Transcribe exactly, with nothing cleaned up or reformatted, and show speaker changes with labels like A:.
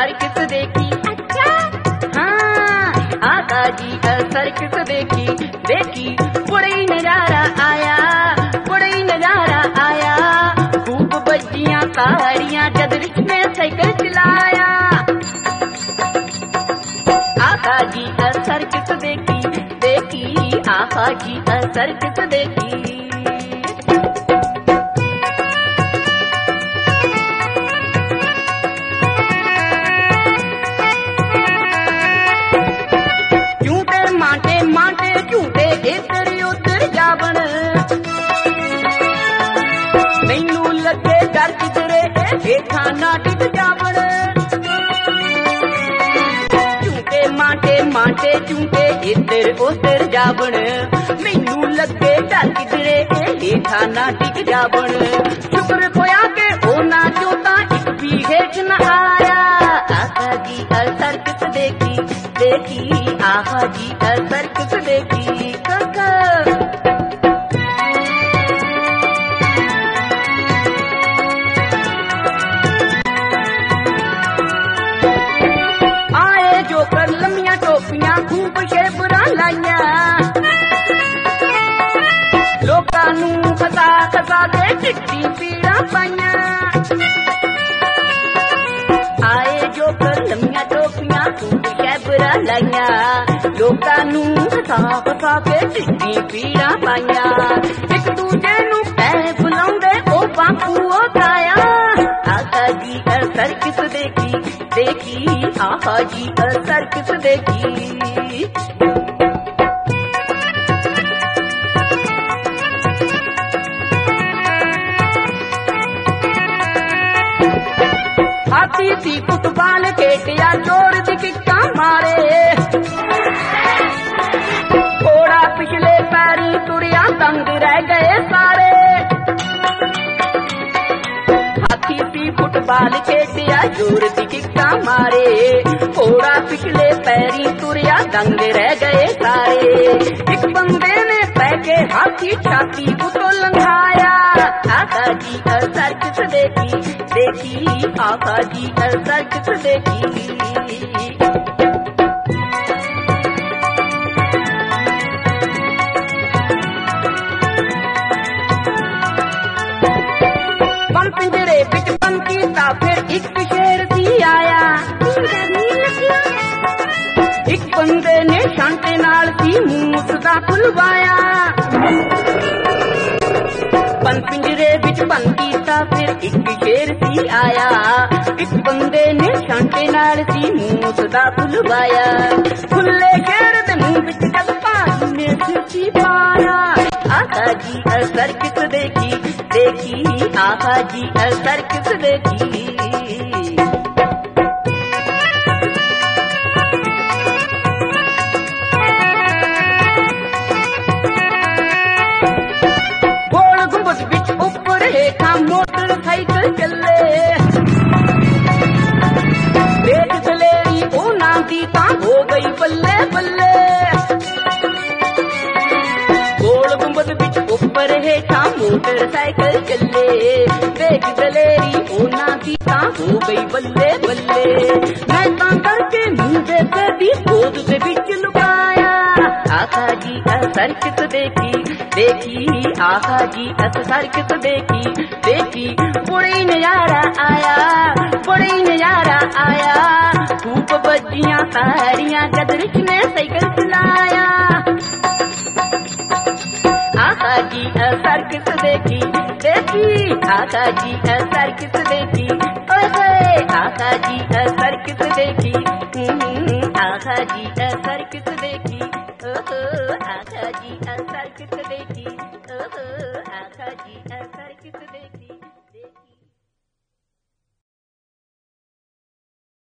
A: असर किस देखी।
B: अच्छा
A: हाँ आका जी असर किस देखी, देखी बड़ा ही नजारा आया, बड़ा ही नजारा आया। खूब बजियां ताड़ियां जद रिच में साइकिल चलाया। आका जी असर किस देखी, देखी आका जी असर किस देखी। मैनू लगे डर किधरे हेठा ना टिक जावण। झूठे माटे माटे झूठे इधर उधर जावण। मैनू लगे डर किधरे हेठा ना टिक जावण। शुक्र होया के होना चोता एक भी हेठ न आया। आका जी असर किस देखी, देखी आका जी असर किस देखी। काका लम्मियां टोपियां खूब शेबरा लाइया। लोकां नू खसा खसा के चिट्टी पीड़ा पाइया। आए जो कर लम्मियां टोपियां खूब शेबरा लाइया। लोकां नू खसा खसा के चिट्टी पीड़ा पाइया। एक दूजे नू पै बुलाउंदे ओ बापू ओ ताया। आका जी असर किस देखी, देखी आका जी असर किस देखी। हाथी थी फुटबॉल खेटिया जोर दी किक्का मारे। घोड़ा पिछले पैरी तुरिया दंग रह गए सारे। फुटबॉल खेटिया जोर दी किक्का मारे। घोड़ा पिछले पैरी तुरिया दंग रह गए सारे। एक बंदे ने पैके हाथी छाती को तो लंघाया। आका जी असर किस देखी, देखी आका जी असर किस देखी। पिंजरे बिच पंकी ता फिर एक शेर सी आया। एक बंदे ने शांते नाल सी मुंह सदा खुलवाया। पन पिंजरे बिच पंकी ता फिर एक शेर सी आया। एक बंदे ने शांते नाल सी मुंह सदा खुलवाया। खुले शेर दे मुंह बिच जद पानी ने सिर पाया। आका जी असर किस देखी, देखी आका जी असर किस देखी। गोल गुंबद बिच ऊपर हेठा मोटरसाइकिल चले। देख दलेरी ओ ना दी तां हो गई बल्ले बल्ले। गोल गुंबद बिच ऊपर हेठा मोटरसाइकिल चले। देख दलेरी ओना की तां हो गई बल्ले बल्ले। मैं तां करके मुंह दे कदी गोद दे बिच लुकाया। आका जी असर किस देखी, देखी आका जी असर किस देखी, देखी बड़ी नजारा आया, बड़ी नजारा आया। खूब बजियां ताड़ियां जद रिच ने साइकिल चलाया। आका जी असर किस देखी, देखी आका जी असर किस देखी। ओए आका जी असर किस देखी, आका जी असर किस देखी। ओहो आका जी असर किस देखी, ओहो आका जी असर किस देखी।